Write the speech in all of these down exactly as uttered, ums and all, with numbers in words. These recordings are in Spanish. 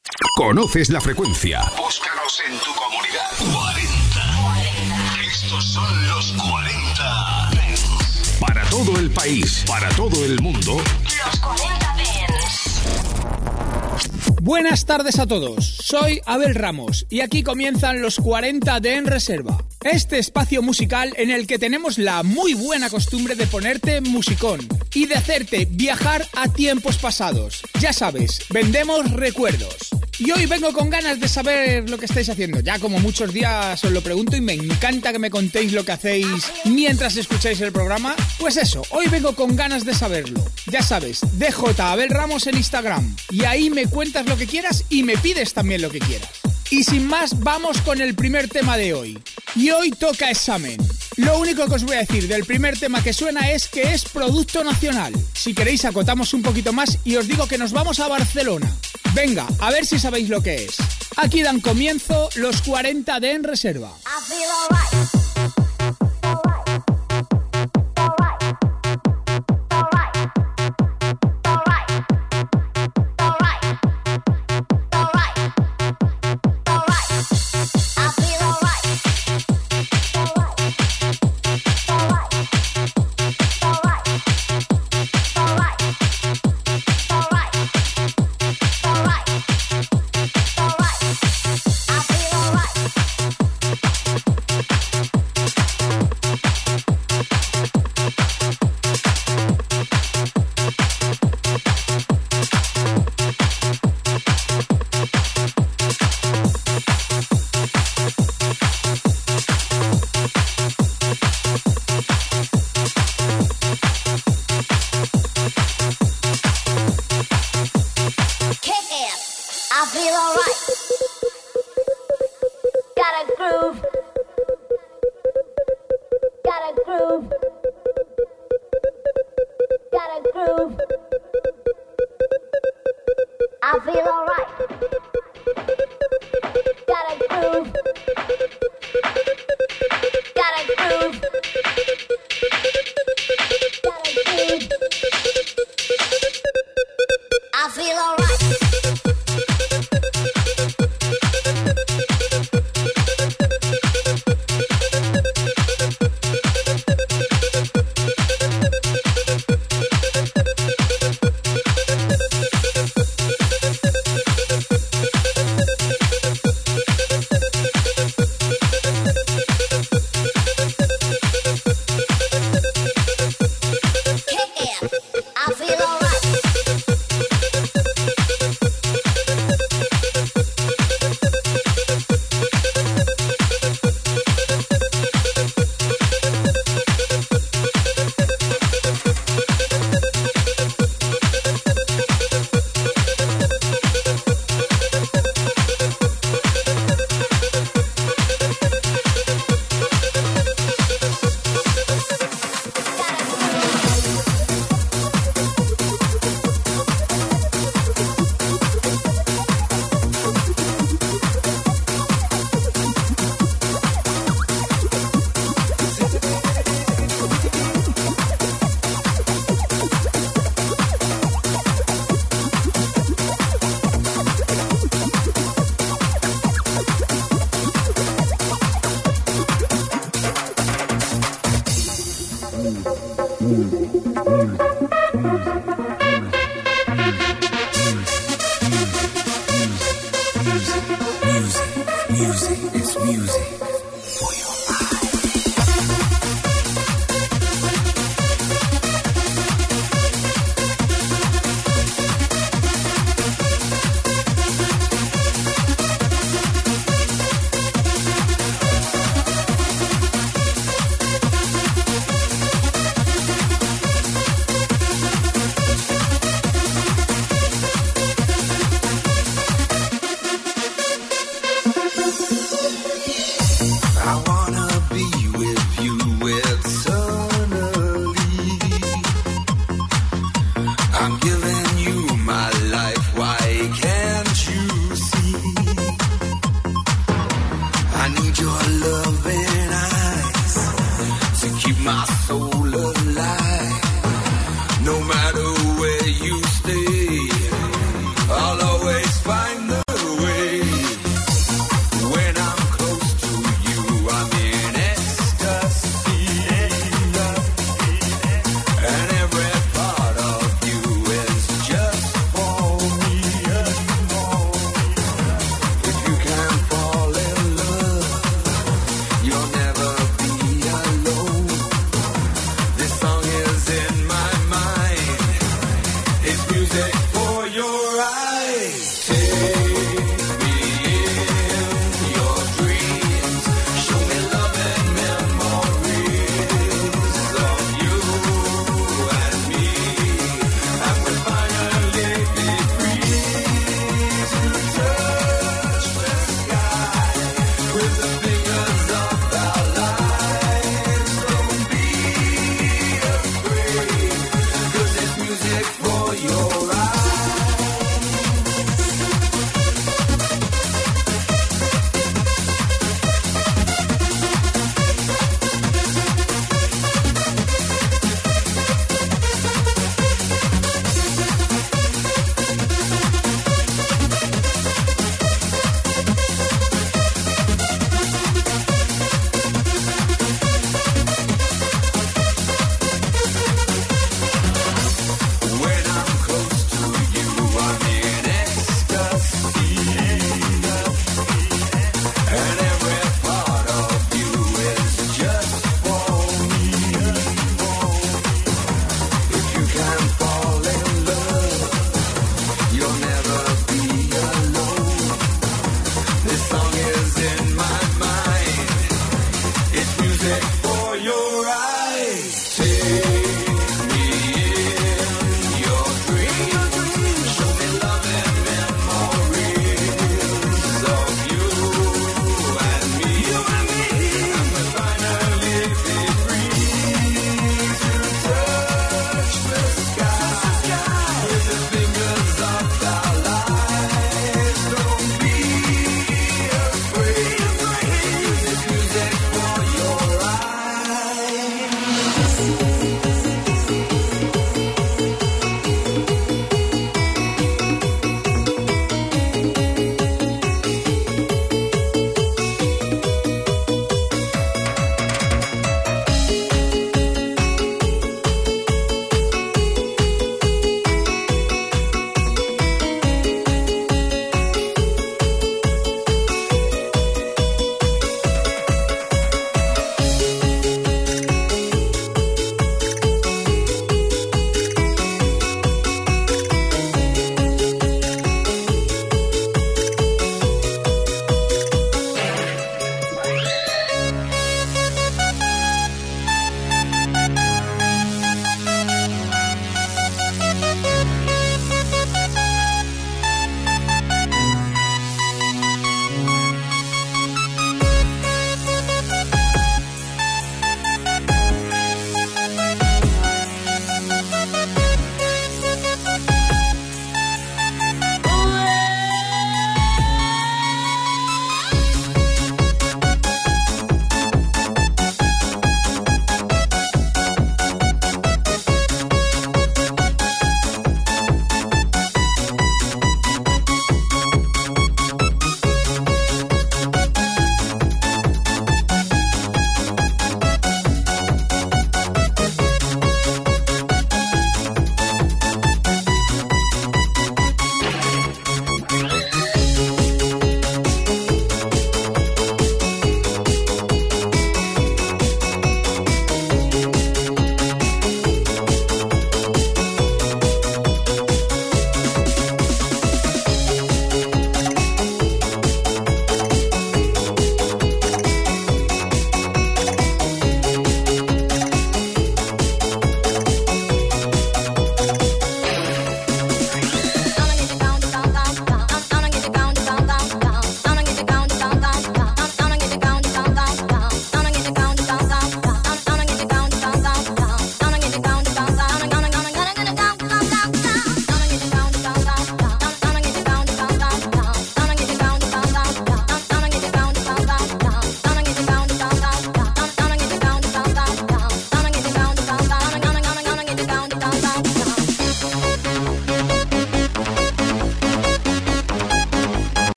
Conoces la frecuencia. Búscanos en tu comunidad. cuarenta. Estos son los cuarenta Dance. Para todo el país, para todo el mundo. Los cuarenta Dance. Buenas tardes a todos, soy Abel Ramos y aquí comienzan los cuarenta de En Reserva. Este espacio musical en el que tenemos la muy buena costumbre de ponerte musicón y de hacerte viajar a tiempos pasados. Ya sabes, vendemos recuerdos. Y hoy vengo con ganas de saber lo que estáis haciendo. Ya como muchos días os lo pregunto y me encanta que me contéis lo que hacéis mientras escucháis el programa. Pues eso, hoy vengo con ganas de saberlo. Ya sabes, D J Abel Ramos en Instagram. Y ahí me cuentas lo que quieras y me pides también lo que quieras. Y sin más, vamos con el primer tema de hoy. Y hoy toca examen. Lo único que os voy a decir del primer tema que suena es que es producto nacional. Si queréis acotamos un poquito más y os digo que nos vamos a Barcelona. Venga, a ver si sabéis lo que es. Aquí dan comienzo los cuarenta de En Reserva.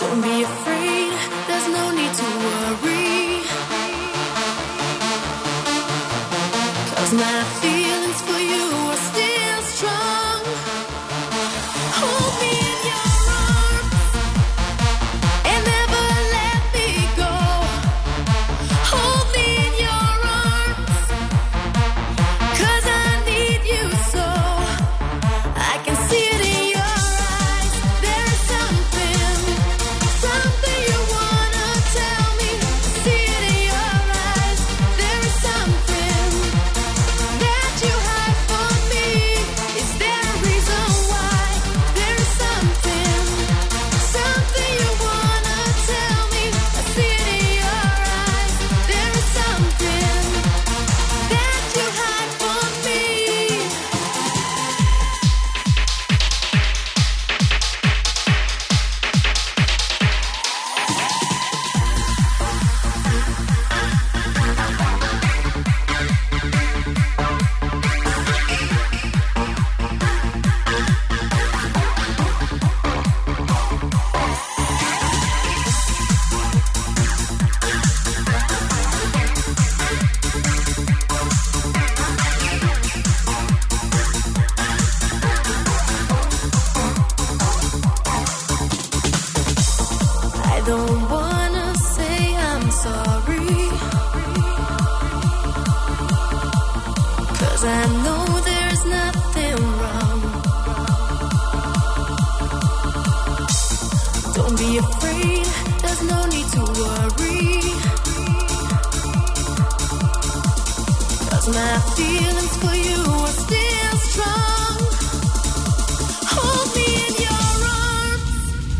Don't be afraid, there's no need to worry. 'Cause my feelings for you are still strong. Hold me in your arms and never let me go. Hold me in your arms, 'cause I need you so. I can see it in your eyes. There's something, something you wanna tell me. See it in your eyes. There is something that you hide from me. Is there a reason why? There is something, something you wanna tell me. I see it in your eyes. There is something that you hide from me. I don't wanna say I'm sorry, 'cause I know there's nothing wrong. Don't be afraid, there's no need to worry. 'Cause my feelings for you are still strong. Hold me in your arms.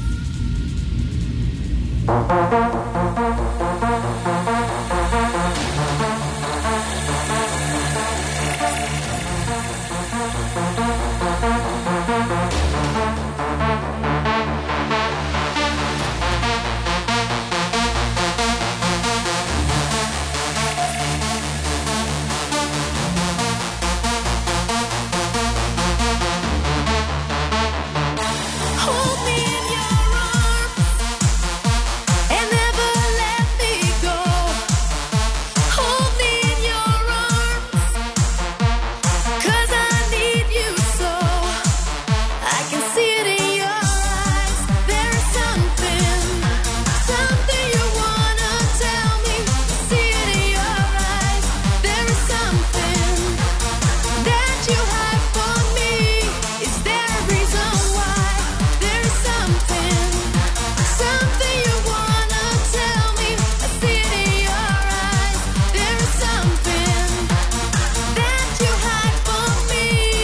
Hold me in your arms and never let me go. Hold me in your arms, 'cause I need you so. I can see it in your eyes. There is something, something you wanna tell me. See it in your eyes. There is something that you hide from me. Is there a reason why? There is something, something you wanna tell me. I see it in your eyes. There is something that you hide from me.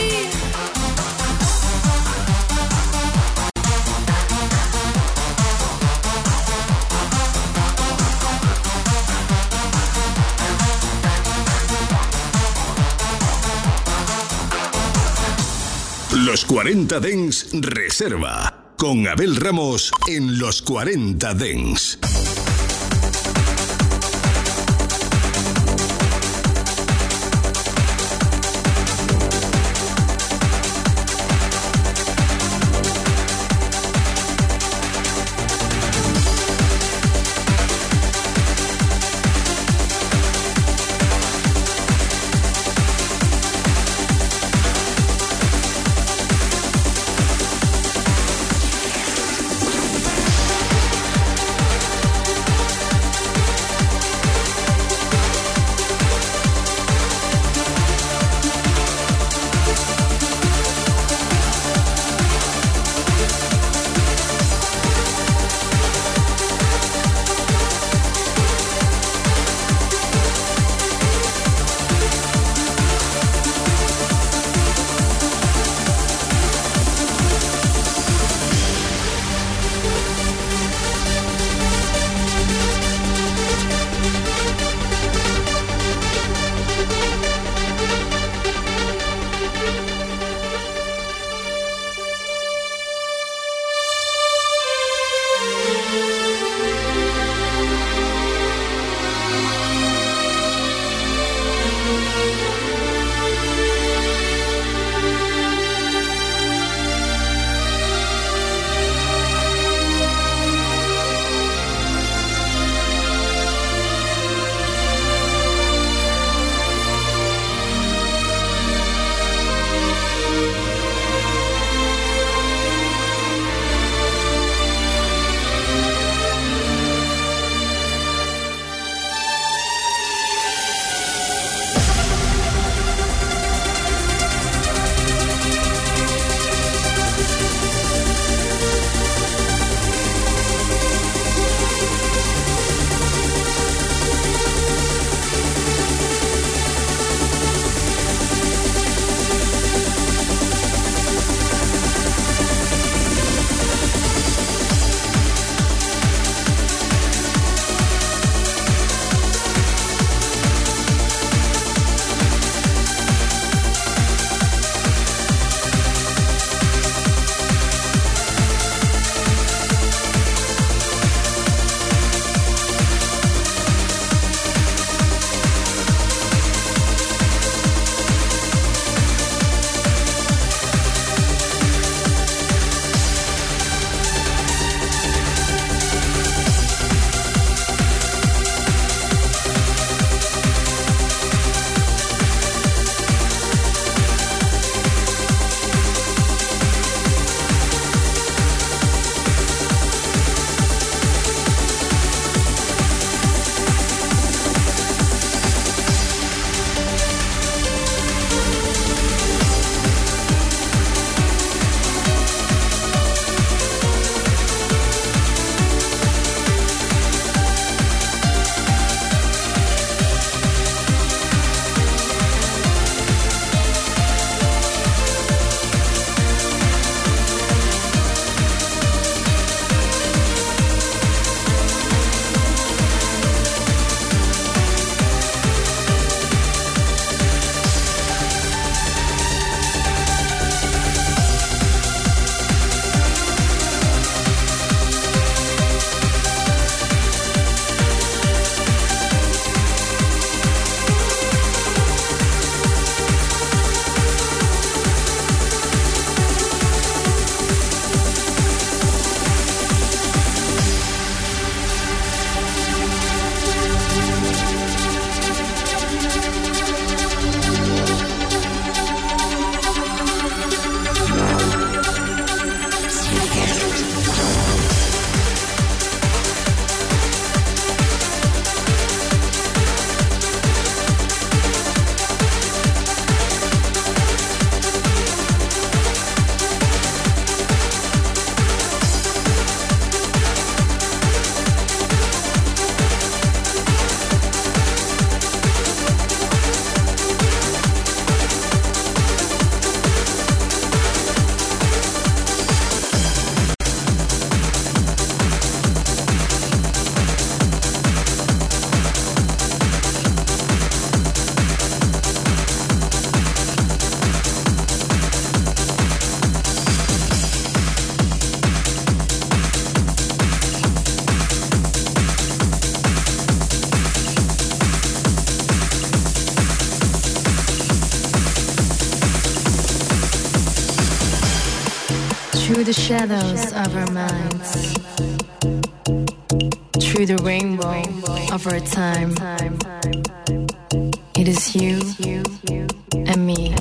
Los cuarenta Dance Reserva. Con Abel Ramos en Los cuarenta Dance. Through the shadows of our minds, through the rainbow of our time, it is you and me.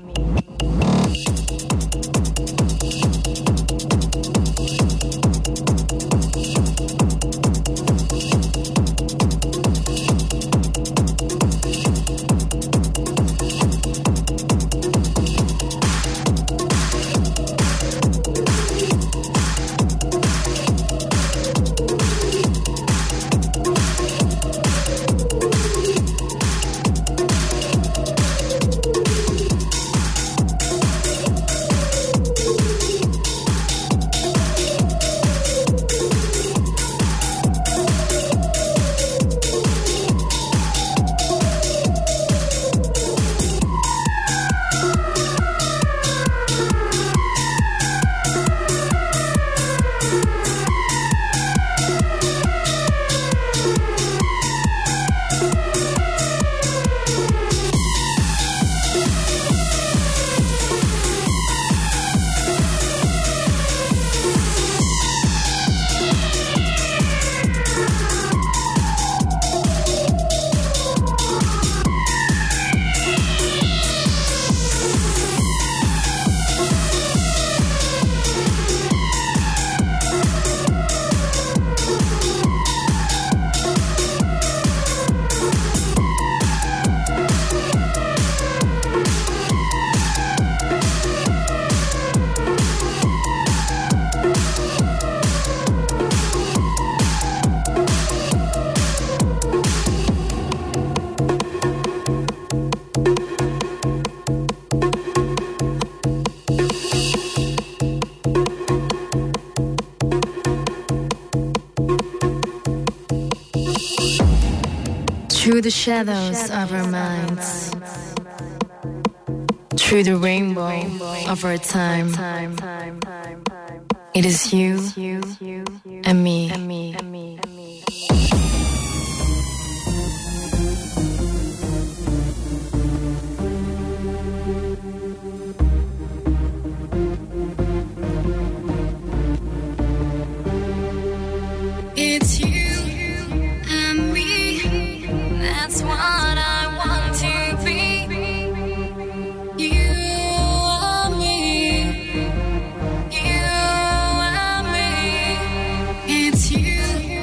Through the shadows of our minds, through the rainbow of our time, it is you and me. It's you. That's what I want to be. You and me. You and me. It's you.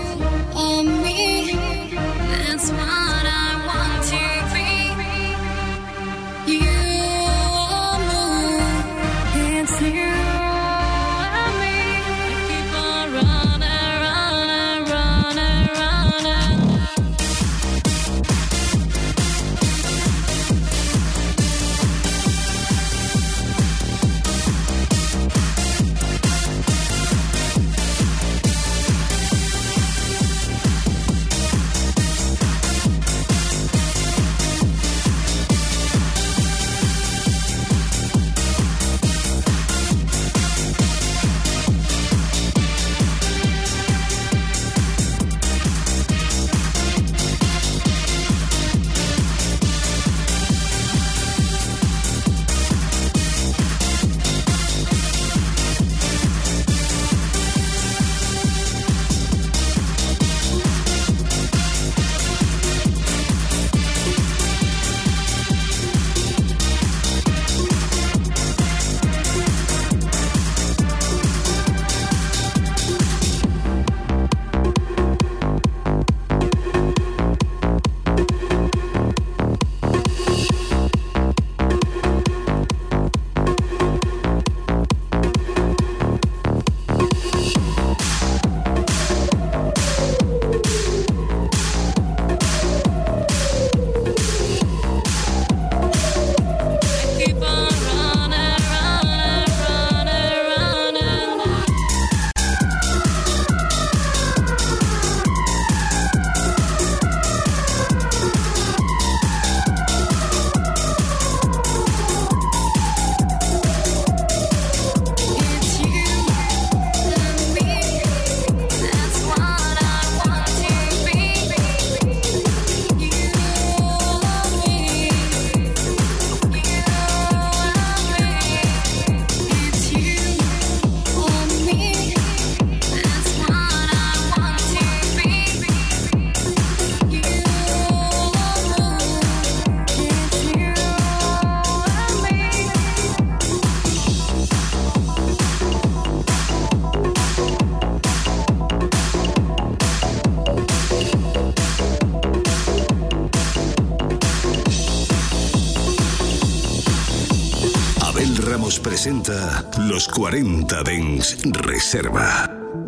presenta Los cuarenta Dance Reserva.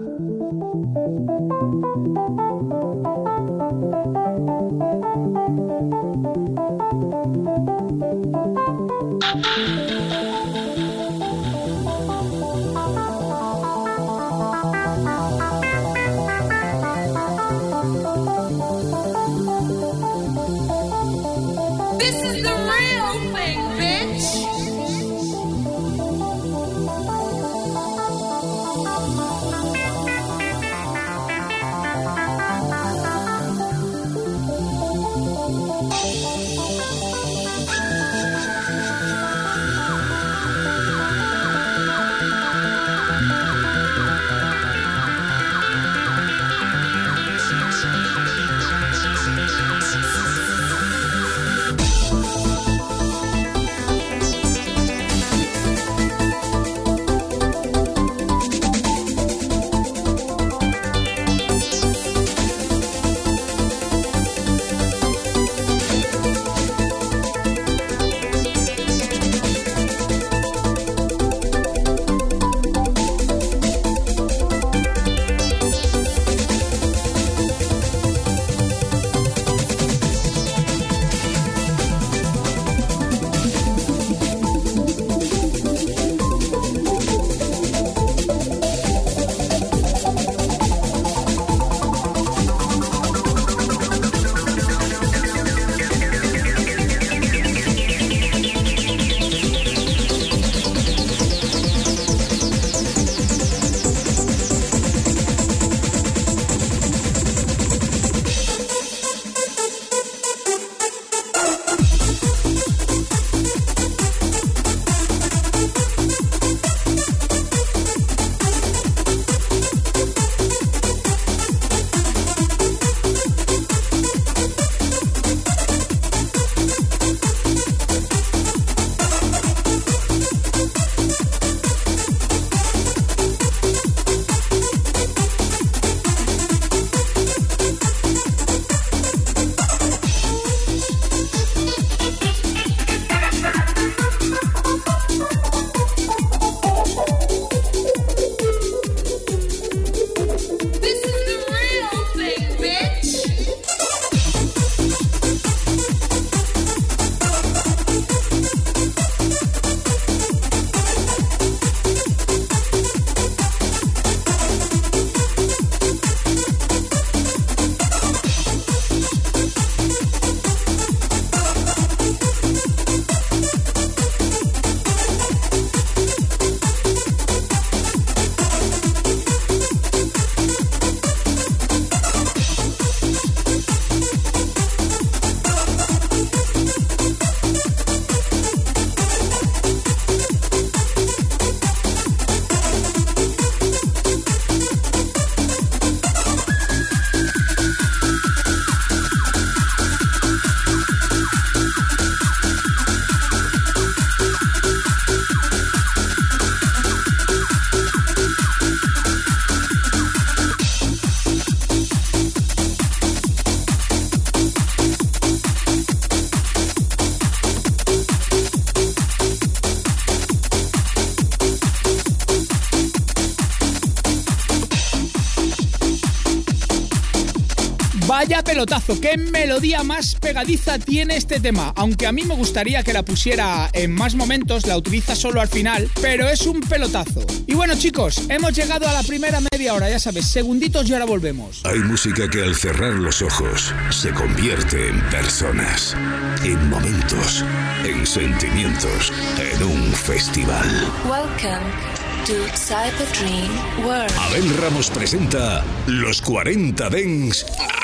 Vaya pelotazo, qué melodía más pegadiza tiene este tema. Aunque a mí me gustaría que la pusiera en más momentos, la utiliza solo al final, pero es un pelotazo. Y bueno, chicos, hemos llegado a la primera media hora, ya sabes, segunditos y ahora volvemos. Hay música que al cerrar los ojos se convierte en personas, en momentos, en sentimientos, en un festival. Welcome to Cyber Dream World. Abel Ramos presenta Los cuarenta Dance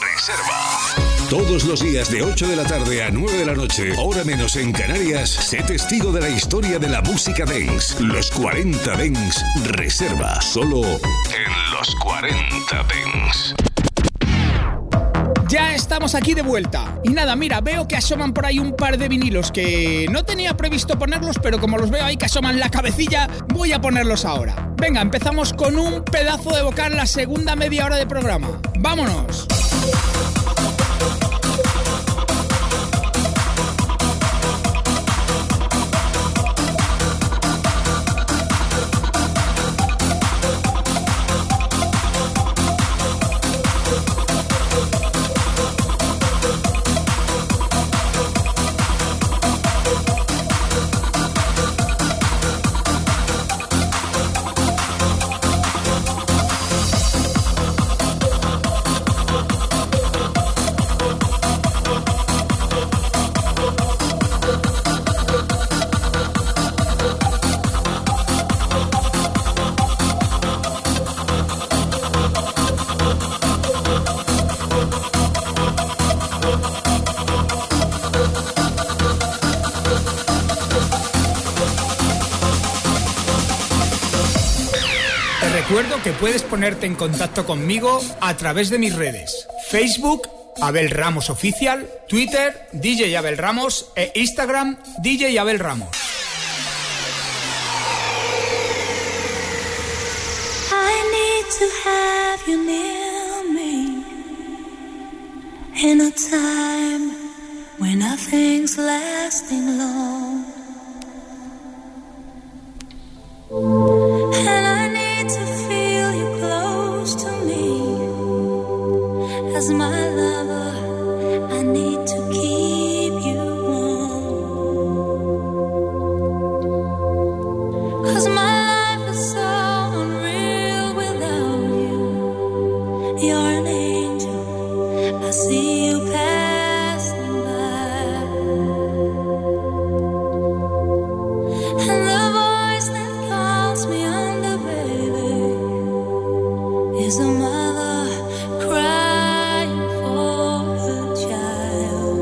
Reserva. Todos los días de ocho de la tarde a nueve de la noche, hora menos en Canarias, sé testigo de la historia de la música dance. Los cuarenta Dance Reserva, solo en Los cuarenta Dance. Ya estamos aquí de vuelta. Y nada, mira, veo que asoman por ahí un par de vinilos que no tenía previsto ponerlos, pero como los veo ahí que asoman la cabecilla, voy a ponerlos ahora. Venga, empezamos con un pedazo de vocal la segunda media hora de programa. ¡Vámonos! recuerdo que puedes ponerte en contacto conmigo a través de mis redes: Facebook, Abel Ramos Oficial, Twitter, D J Abel Ramos e Instagram, D J Abel Ramos. I need to have you near me in a time when nothing's lasting long, and I need to feel you close to me as my lover. I need to keep you warm, 'cause my life is so unreal without you. You're an angel, I see you passing by, and the voice that calls me under, baby, is a mother crying for her child.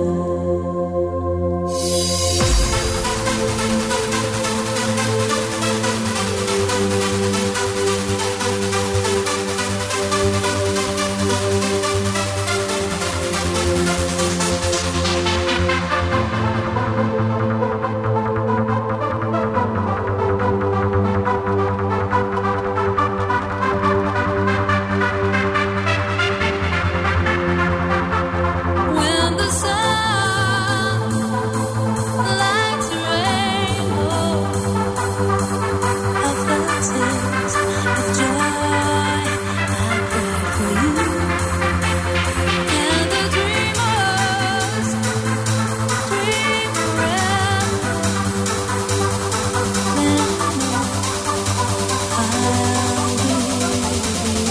When the sun lights a rainbow of the tears of joy, I cry for you, and the dreamers dream forever. Then I know I'll be with you.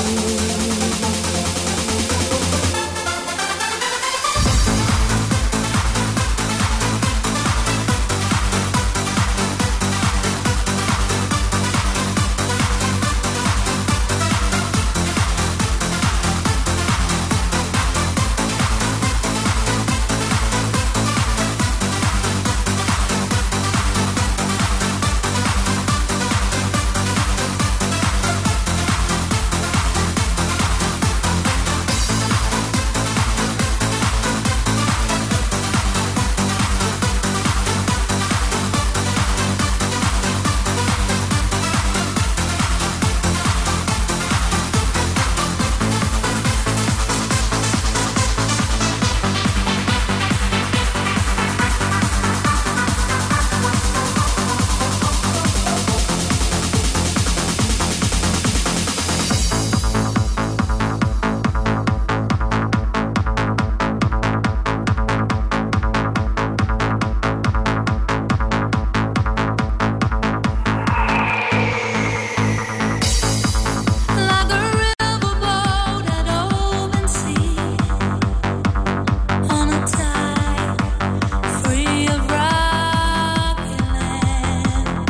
Like a riverboat at open sea, on a tide free of rocky land,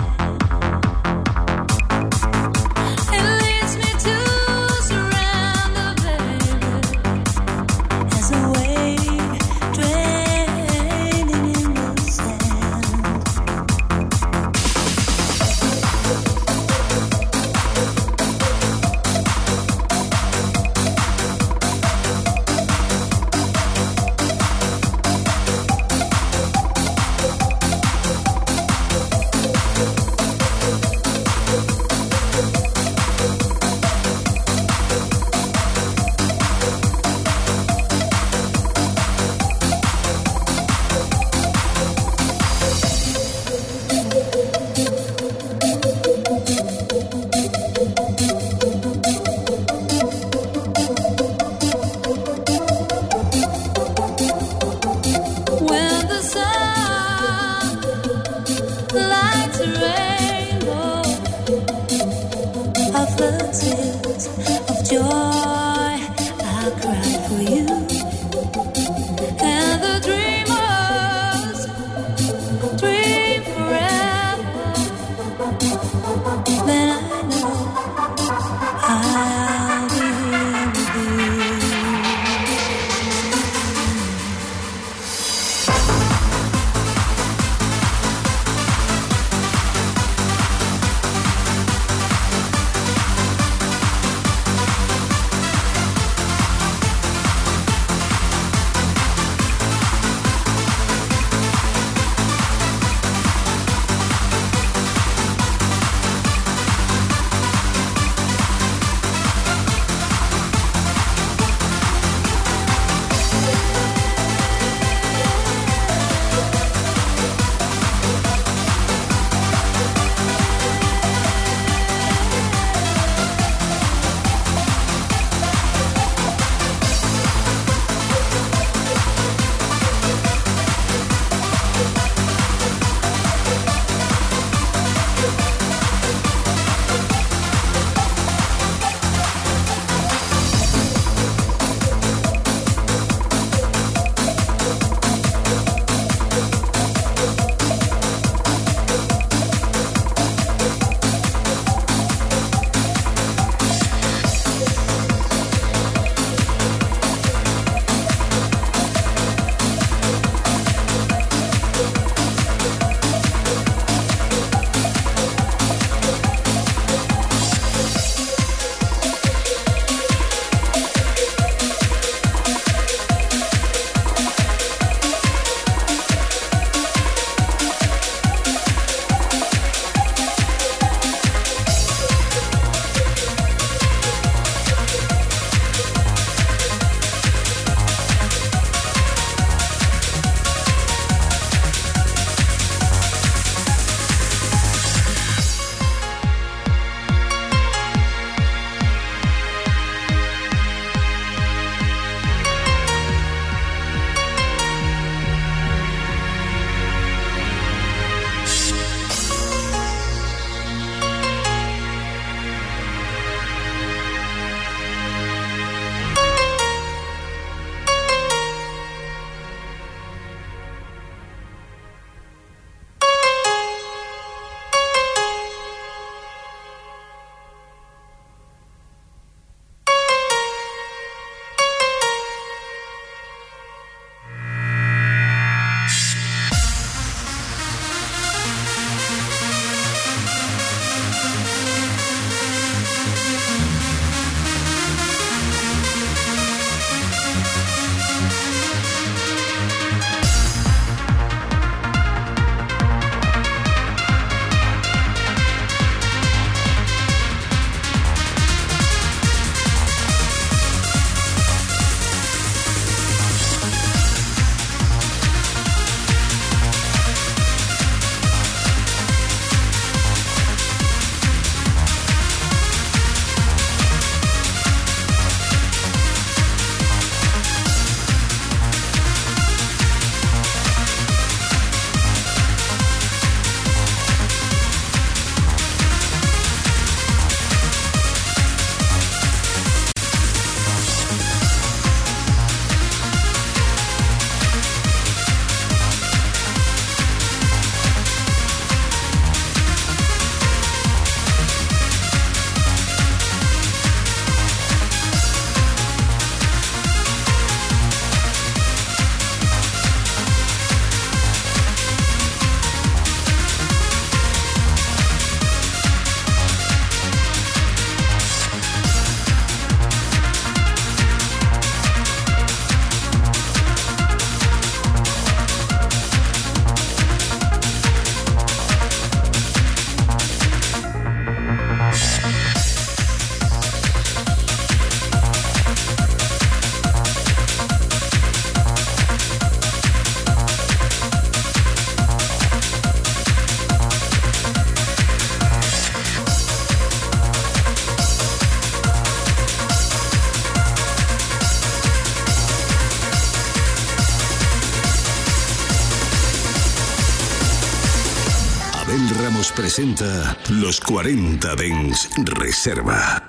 it leads me to surrender, baby, as a wave draining in the sand. When the sun lights a rainbow of the tears of joy, I cry for you, and the dreamers dream forever. Then I know I'll be here with you. presenta Los cuarenta Dance Reserva.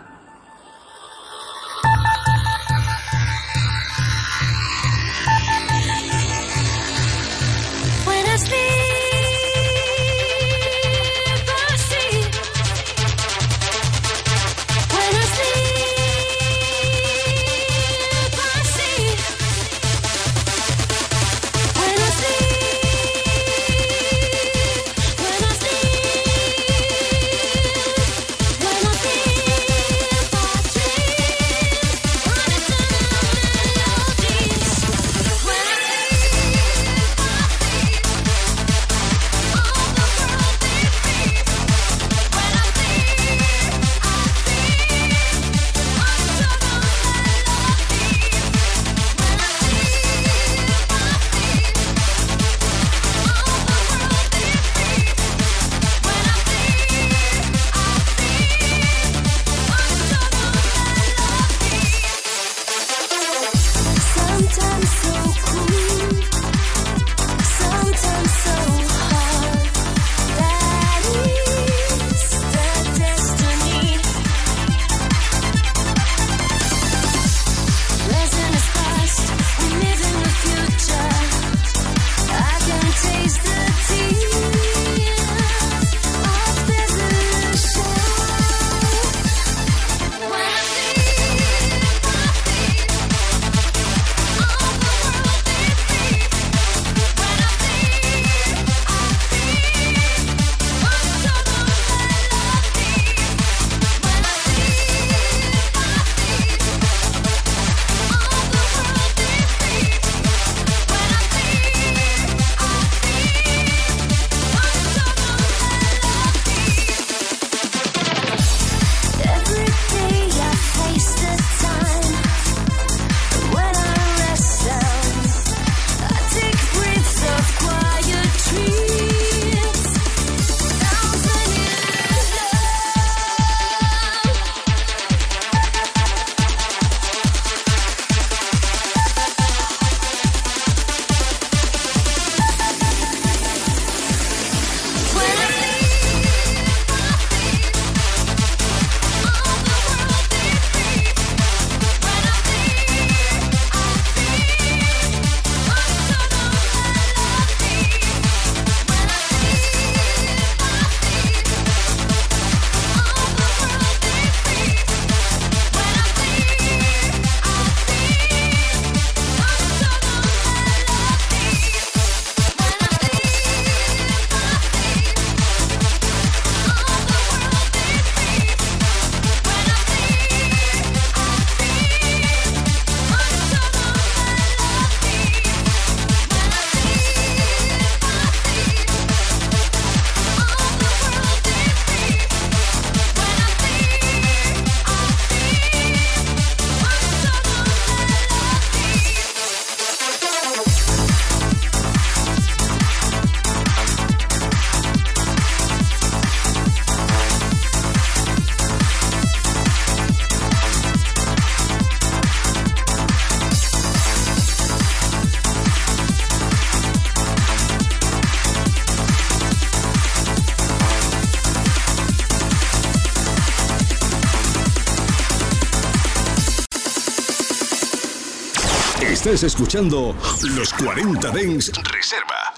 Estás escuchando Los cuarenta Dance Reserva.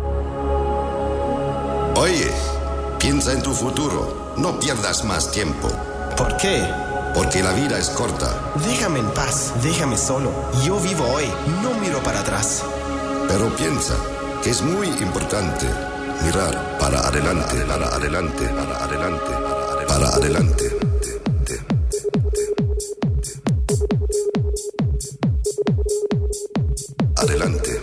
Oye, piensa en tu futuro. No pierdas más tiempo. ¿Por qué? Porque la vida es corta. Déjame en paz, déjame solo. Yo vivo hoy, no miro para atrás. Pero piensa que es muy importante mirar para adelante, para adelante, para adelante, para adelante. Adelante.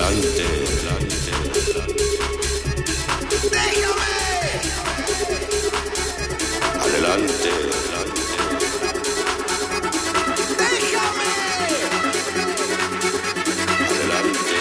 adelante. ¡Déjame! Adelante. ¡Déjame! Adelante.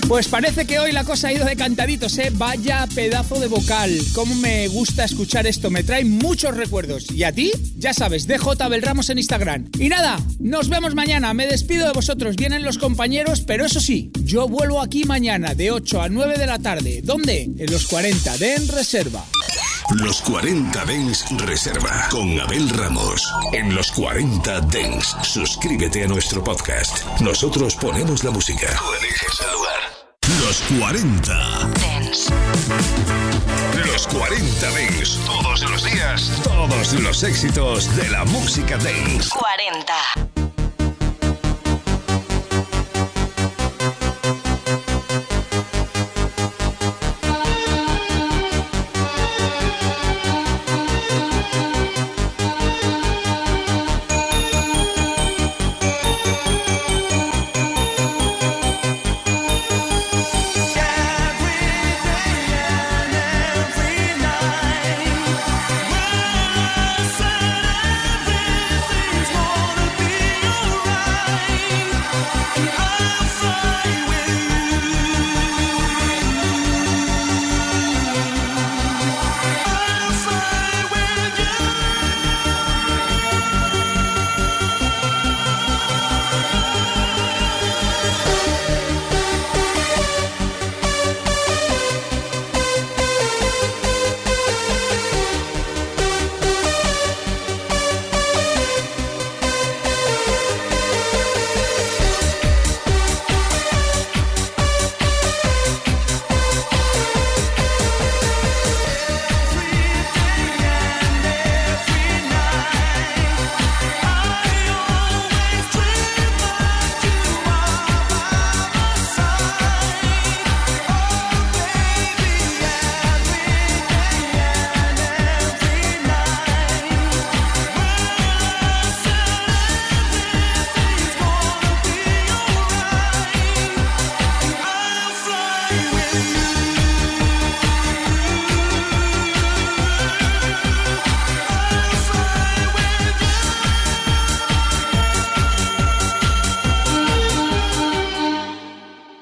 Pues parece que hoy la cosa ha ido de cantaditos, ¿eh? Vaya pedazo de vocal. Cómo me gusta escuchar esto, me trae muchos recuerdos. ¿Y a ti? Ya sabes, D J Abel Ramos en Instagram. Y nada, nos vemos mañana. Me despido de vosotros. Vienen los compañeros, pero eso sí, yo vuelvo aquí mañana de ocho a nueve de la tarde. ¿Dónde? En los cuarenta de En Reserva. Los cuarenta Dance Reserva con Abel Ramos. En los cuarenta Dance, suscríbete a nuestro podcast. Nosotros ponemos la música. Tú eliges el lugar. Los cuarenta Dance. Los cuarenta Dance. Todos los días, todos los éxitos de la música dance. cuarenta.